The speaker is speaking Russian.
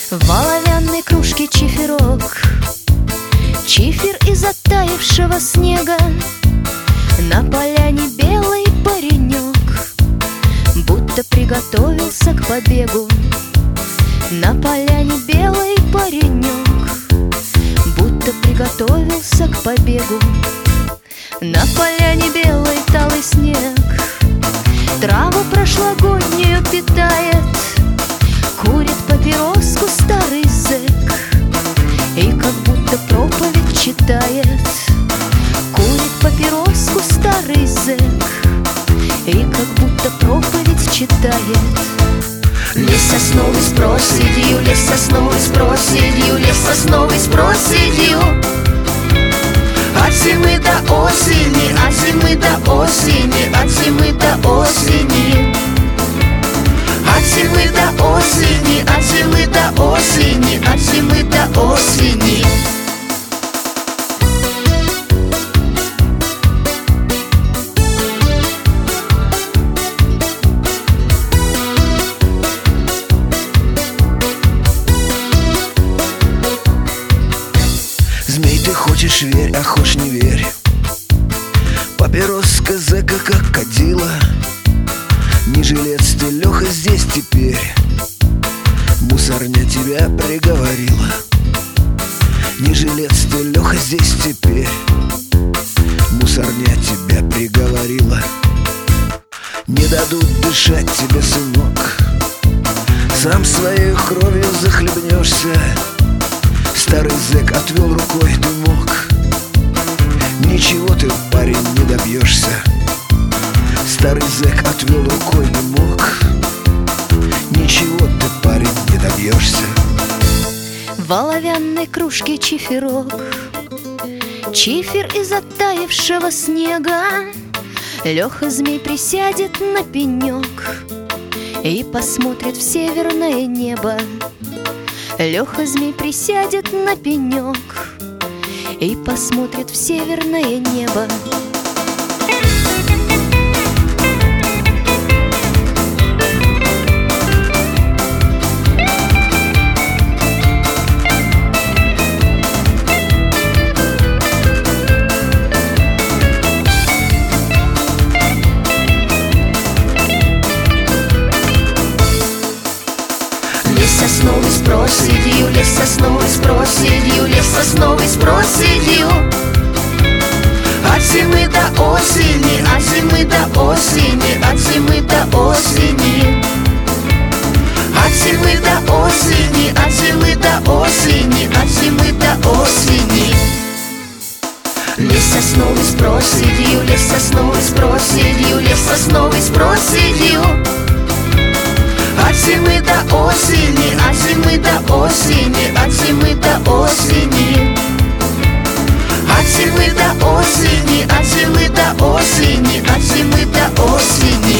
В оловянной кружке чиферок, чифер из оттаившего снега. На поляне белый паренек будто приготовился к побегу. На поляне белый паренек будто приготовился к побегу. На поляне белый талый снег траву прошлогоднюю питает. Курит папироску старый зэк и как будто проповедь читает. Курит папироску старый зэк и как будто проповедь читает. Лес сосновый с проседью, лес сосновый с проседью, лес сосновый с проседью. От зимы до осени, от зимы до осени, от зимы до осени. От зимы до осени, от зимы до осени, от зимы до осени. Змей, ты хочешь верь, а хочешь не верь. Папироска зэка как кадила. Не жилец ты, Леха, здесь теперь. Мусорня тебя приговорила. Не жилец ты, Леха, здесь теперь. Мусорня тебя приговорила. Не дадут дышать тебе, сынок. Сам своей кровью захлебнешься. Старый зэк отвел рукой дымок. Ничего ты, парень, не добьешься. Старый зэк отвел рукой дымок. Ничего ты, парень, не добьешься. В оловянной кружке чиферок, чифер из оттаившего снега. Леха змей присядет на пенек и посмотрит в северное небо. Леха змей присядет на пенек и посмотрит в северное небо. Лес сосновый с проседью, лес сосновый с проседью, лес сосновый с проседью. От зимы до осени, от зимы до осени, от зимы до осени. От зимы до осени, от зимы до осени, от зимы до осени. Лес сосновый с проседью, лес сосновый с проседью, лес сосновый с проседью. От зимы до осени, от зимы до осени, от зимы до осени. От зимы до осени, от зимы до осени, от зимы до осени.